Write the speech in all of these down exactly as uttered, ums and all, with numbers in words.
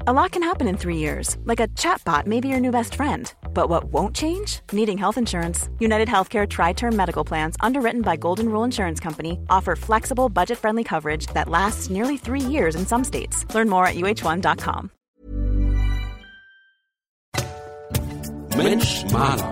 A lot can happen in three years, like a chatbot may be your new best friend. But what won't change? Needing health insurance. United Healthcare Tri-Term Medical Plans, underwritten by Golden Rule Insurance Company, offer flexible, budget-friendly coverage that lasts nearly three years in some states. Learn more at U H one dot com. Mensch Maler.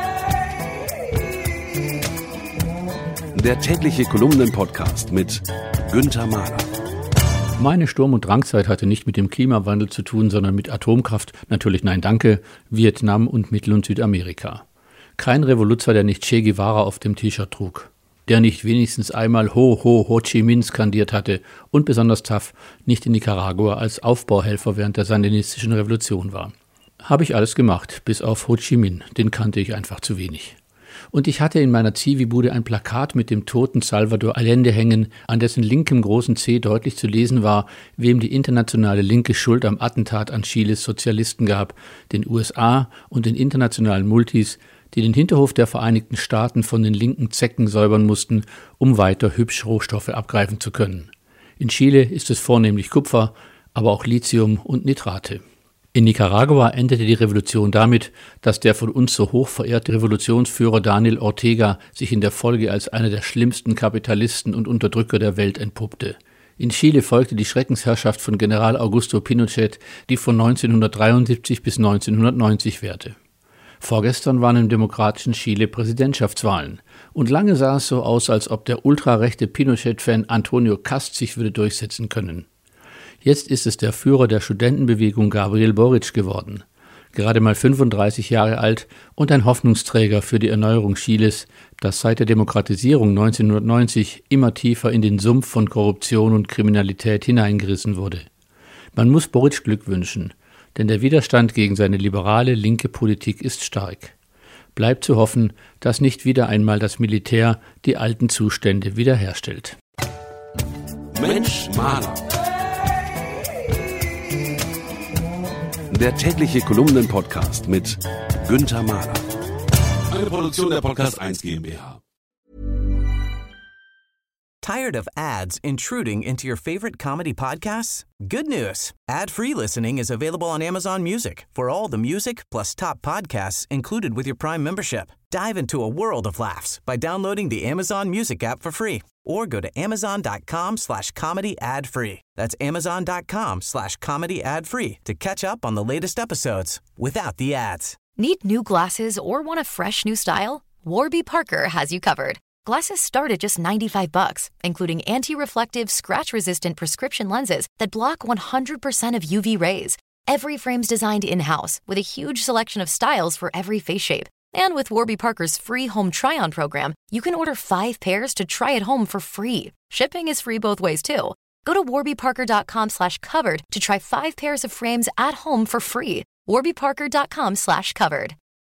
Der tägliche Kolumnen-Podcast mit Günther Mahler. Meine Sturm- und Drangzeit hatte nicht mit dem Klimawandel zu tun, sondern mit Atomkraft, natürlich nein danke, Vietnam und Mittel- und Südamerika. Kein Revoluzer, der nicht Che Guevara auf dem T-Shirt trug, der nicht wenigstens einmal Ho Ho Ho Chi Minh skandiert hatte und besonders tough nicht in Nicaragua als Aufbauhelfer während der sandinistischen Revolution war. Habe ich alles gemacht, bis auf Ho Chi Minh, den kannte ich einfach zu wenig. Und ich hatte in meiner Zivi-Bude ein Plakat mit dem toten Salvador Allende hängen, an dessen linkem großen C deutlich zu lesen war, wem die internationale Linke Schuld am Attentat an Chiles Sozialisten gab, den U S A und den internationalen Multis, die den Hinterhof der Vereinigten Staaten von den linken Zecken säubern mussten, um weiter hübsch Rohstoffe abgreifen zu können. In Chile ist es vornehmlich Kupfer, aber auch Lithium und Nitrate. In Nicaragua endete die Revolution damit, dass der von uns so hoch verehrte Revolutionsführer Daniel Ortega sich in der Folge als einer der schlimmsten Kapitalisten und Unterdrücker der Welt entpuppte. In Chile folgte die Schreckensherrschaft von General Augusto Pinochet, die von neunzehnhundertdreiundsiebzig bis neunzehnhundertneunzig währte. Vorgestern waren im demokratischen Chile Präsidentschaftswahlen. Und lange sah es so aus, als ob der ultrarechte Pinochet-Fan Antonio Cast sich würde durchsetzen können. Jetzt ist es der Führer der Studentenbewegung Gabriel Boric geworden. Gerade mal fünfunddreißig Jahre alt und ein Hoffnungsträger für die Erneuerung Chiles, das seit der Demokratisierung neunzehnhundertneunzig immer tiefer in den Sumpf von Korruption und Kriminalität hineingerissen wurde. Man muss Boric Glück wünschen, denn der Widerstand gegen seine liberale, linke Politik ist stark. Bleibt zu hoffen, dass nicht wieder einmal das Militär die alten Zustände wiederherstellt. Mensch Maler. Der tägliche Kolumnen-Podcast mit Günther Mahler. Eine Produktion der Podcast eins GmbH. Tired of ads intruding into your favorite comedy podcasts? Good news. Ad-free listening is available on Amazon Music for all the music plus top podcasts included with your Prime membership. Dive into a world of laughs by downloading the Amazon Music app for free or go to amazon.com slash comedy ad free. That's amazon.com slash comedy ad free to catch up on the latest episodes without the ads. Need new glasses or want a fresh new style? Warby Parker has you covered. Glasses start at just ninety-five bucks, including anti-reflective, scratch-resistant prescription lenses that block one hundred percent of U V rays. Every frame's designed in-house with a huge selection of styles for every face shape. And with Warby Parker's free home try-on program, you can order five pairs to try at home for free. Shipping is free both ways, too. Go to warbyparker.com slash covered to try five pairs of frames at home for free. warbyparker.com slash covered.